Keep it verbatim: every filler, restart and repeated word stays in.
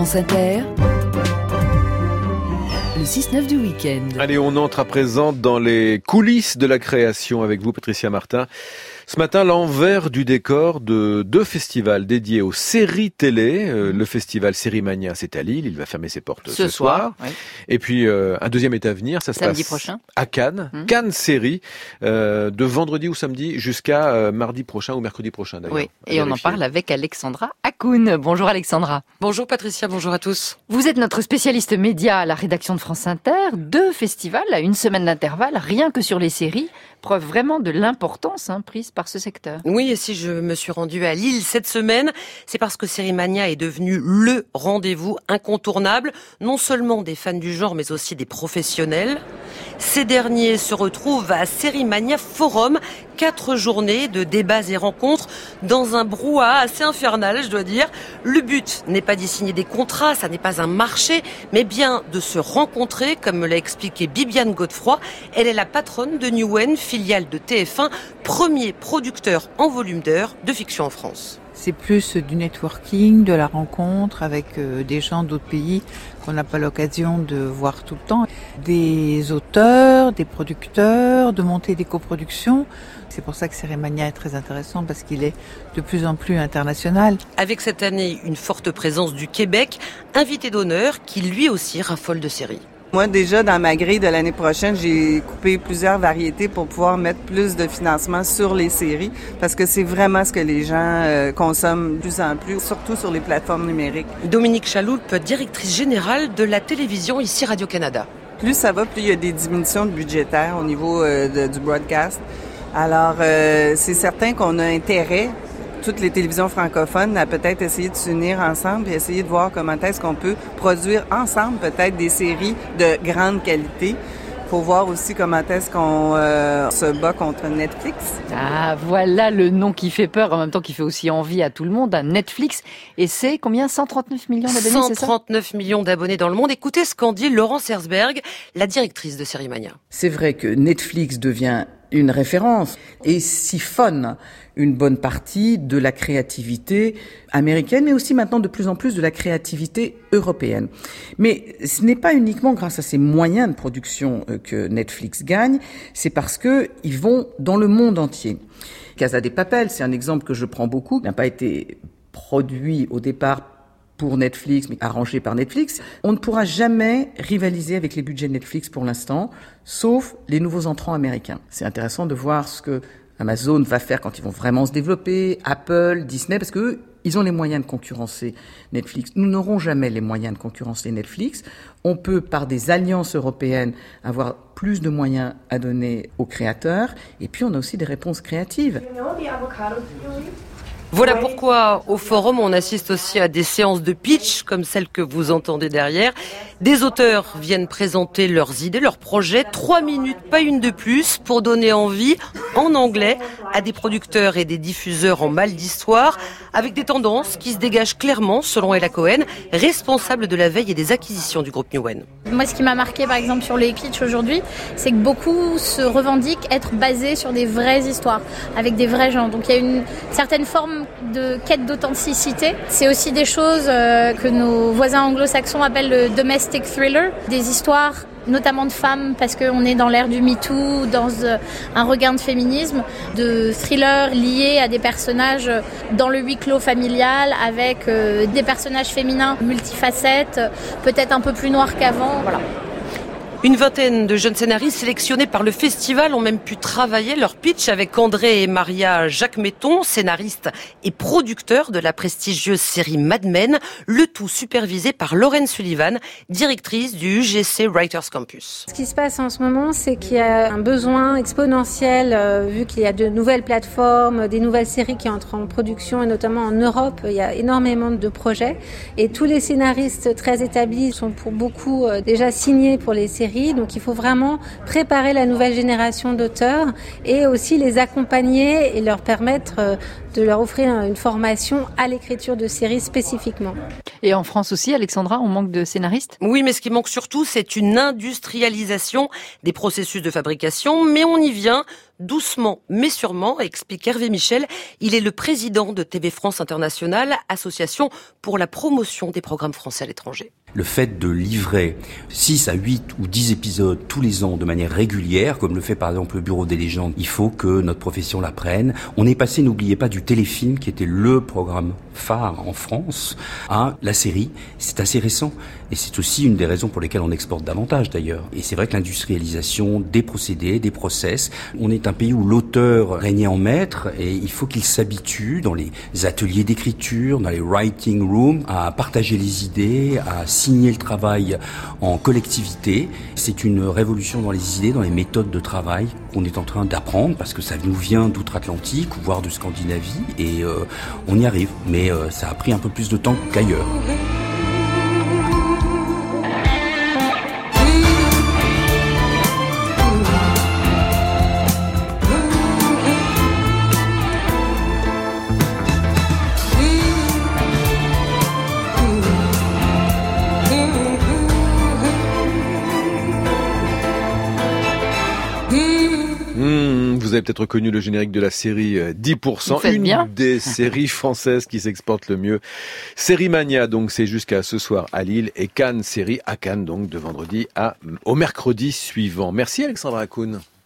France Inter, le six neuf du week-end. Allez, on entre à présent dans les coulisses de la création avec vous, Patricia Martin. Ce matin, l'envers du décor de deux festivals dédiés aux séries télé. Euh, le festival Sérimania, c'est à Lille, il va fermer ses portes ce, ce soir. soir. Oui. Et puis, euh, un deuxième est à venir, ça se samedi passe prochain. à Cannes. Mmh. Cannes Série, euh, de vendredi ou samedi jusqu'à euh, mardi prochain ou mercredi prochain d'ailleurs. Oui, et on en parle avec Alexandra Hakoun. Bonjour Alexandra. Bonjour Patricia, bonjour à tous. Vous êtes notre spécialiste média à la rédaction de France Inter. Deux festivals à une semaine d'intervalle, rien que sur les séries. Preuve vraiment de l'importance hein, prise par ce secteur. Oui, et si je me suis rendue à Lille cette semaine, c'est parce que Sérimania est devenu le rendez-vous incontournable, non seulement des fans du genre, mais aussi des professionnels. Ces derniers se retrouvent à Sérimania Forum, quatre journées de débats et rencontres dans un brouhaha assez infernal, je dois dire. Le but n'est pas d'y signer des contrats, ça n'est pas un marché, mais bien de se rencontrer, comme me l'a expliqué Bibiane Godefroy. Elle est la patronne de Newen, filiale de T F un, premier producteur en volume d'heures de fiction en France. C'est plus du networking, de la rencontre avec euh, des gens d'autres pays qu'on n'a pas l'occasion de voir tout le temps. Des auteurs, des producteurs, de monter des coproductions. C'est pour ça que Sérimania est très intéressant parce qu'il est de plus en plus international. Avec cette année une forte présence du Québec, invité d'honneur qui lui aussi raffole de séries. Moi, déjà, dans ma grille de l'année prochaine, j'ai coupé plusieurs variétés pour pouvoir mettre plus de financement sur les séries parce que c'est vraiment ce que les gens euh, consomment de plus en plus, surtout sur les plateformes numériques. Dominique Chaloupe, directrice générale de la télévision ici Radio-Canada. Plus ça va, plus il y a des diminutions de budgétaires au niveau euh, de, du broadcast. Alors, euh, c'est certain qu'on a intérêt, toutes les télévisions francophones, à peut-être essayer de s'unir ensemble et essayer de voir comment est-ce qu'on peut produire ensemble peut-être des séries de grande qualité. Faut voir aussi comment est-ce qu'on euh, se bat contre Netflix. Ah, voilà le nom qui fait peur, en même temps qui fait aussi envie à tout le monde, à Netflix. Et c'est combien ? cent trente-neuf millions d'abonnés, c'est ça ? cent trente-neuf millions d'abonnés dans le monde. Écoutez ce qu'en dit Laurence Herzberg, la directrice de Sérimania. C'est vrai que Netflix devient une référence et siphonne une bonne partie de la créativité américaine, mais aussi maintenant de plus en plus de la créativité européenne. Mais ce n'est pas uniquement grâce à ces moyens de production que Netflix gagne, c'est parce que ils vont dans le monde entier. Casa de Papel, c'est un exemple que je prends beaucoup, qui n'a pas été produit au départ pour Netflix, mais arrangé par Netflix. On ne pourra jamais rivaliser avec les budgets de Netflix pour l'instant, sauf les nouveaux entrants américains. C'est intéressant de voir ce que Amazon va faire quand ils vont vraiment se développer, Apple, Disney, parce qu'eux, ils ont les moyens de concurrencer Netflix. Nous n'aurons jamais les moyens de concurrencer Netflix. On peut, par des alliances européennes, avoir plus de moyens à donner aux créateurs. Et puis, on a aussi des réponses créatives. Voilà pourquoi, au forum, on assiste aussi à des séances de pitch, comme celle que vous entendez derrière. Des auteurs viennent présenter leurs idées, leurs projets, trois minutes, pas une de plus, pour donner envie, en anglais, à des producteurs et des diffuseurs en mal d'histoire, avec des tendances qui se dégagent clairement, selon Ella Cohen, responsable de la veille et des acquisitions du groupe Newen. Moi, ce qui m'a marqué, par exemple, sur les pitchs aujourd'hui, c'est que beaucoup se revendiquent être basés sur des vraies histoires, avec des vrais gens. Donc, il y a une certaine forme de quête d'authenticité. C'est aussi des choses euh, que nos voisins anglo-saxons appellent le domestic thriller, des histoires notamment de femmes, parce qu'on est dans l'ère du MeToo, dans euh, un regain de féminisme, de thrillers liés à des personnages dans le huis clos familial, avec euh, des personnages féminins multifacettes, peut-être un peu plus noirs qu'avant, voilà. Une vingtaine de jeunes scénaristes sélectionnés par le festival ont même pu travailler leur pitch avec André et Maria Jacquemetton, scénaristes et producteurs de la prestigieuse série Mad Men, le tout supervisé par Lauren Sullivan, directrice du U G C Writers Campus. Ce qui se passe en ce moment, c'est qu'il y a un besoin exponentiel, euh, vu qu'il y a de nouvelles plateformes, des nouvelles séries qui entrent en production, et notamment en Europe, il y a énormément de projets. Et tous les scénaristes très établis sont pour beaucoup euh, déjà signés pour les séries. Donc il faut vraiment préparer la nouvelle génération d'auteurs et aussi les accompagner et leur permettre de leur offrir une formation à l'écriture de séries spécifiquement. Et en France aussi, Alexandra, on manque de scénaristes ? Oui, mais ce qui manque surtout, c'est une industrialisation des processus de fabrication. Mais on y vient. doucement mais sûrement, explique Hervé Michel. Il est le président de T V France International, association pour la promotion des programmes français à l'étranger. Le fait de livrer six à huit ou dix épisodes tous les ans de manière régulière, comme le fait par exemple le Bureau des légendes, il faut que notre profession l'apprenne. On est passé, n'oubliez pas, du téléfilm, qui était le programme phare en France, à la série. C'est assez récent. Et c'est aussi une des raisons pour lesquelles on exporte davantage d'ailleurs. Et c'est vrai que l'industrialisation des procédés, des process, on est un pays où l'auteur régnait en maître et il faut qu'il s'habitue dans les ateliers d'écriture, dans les writing rooms, à partager les idées, à signer le travail en collectivité. C'est une révolution dans les idées, dans les méthodes de travail qu'on est en train d'apprendre parce que ça nous vient d'outre-Atlantique, voire de Scandinavie, et euh, on y arrive. Mais euh, ça a pris un peu plus de temps qu'ailleurs. Vous avez peut-être reconnu le générique de la série dix pour cent, une bien. des séries françaises qui s'exporte le mieux. Série Mania, donc c'est jusqu'à ce soir à Lille, et Cannes série à Cannes, donc de vendredi à au mercredi suivant. Merci Alexandra Akoun.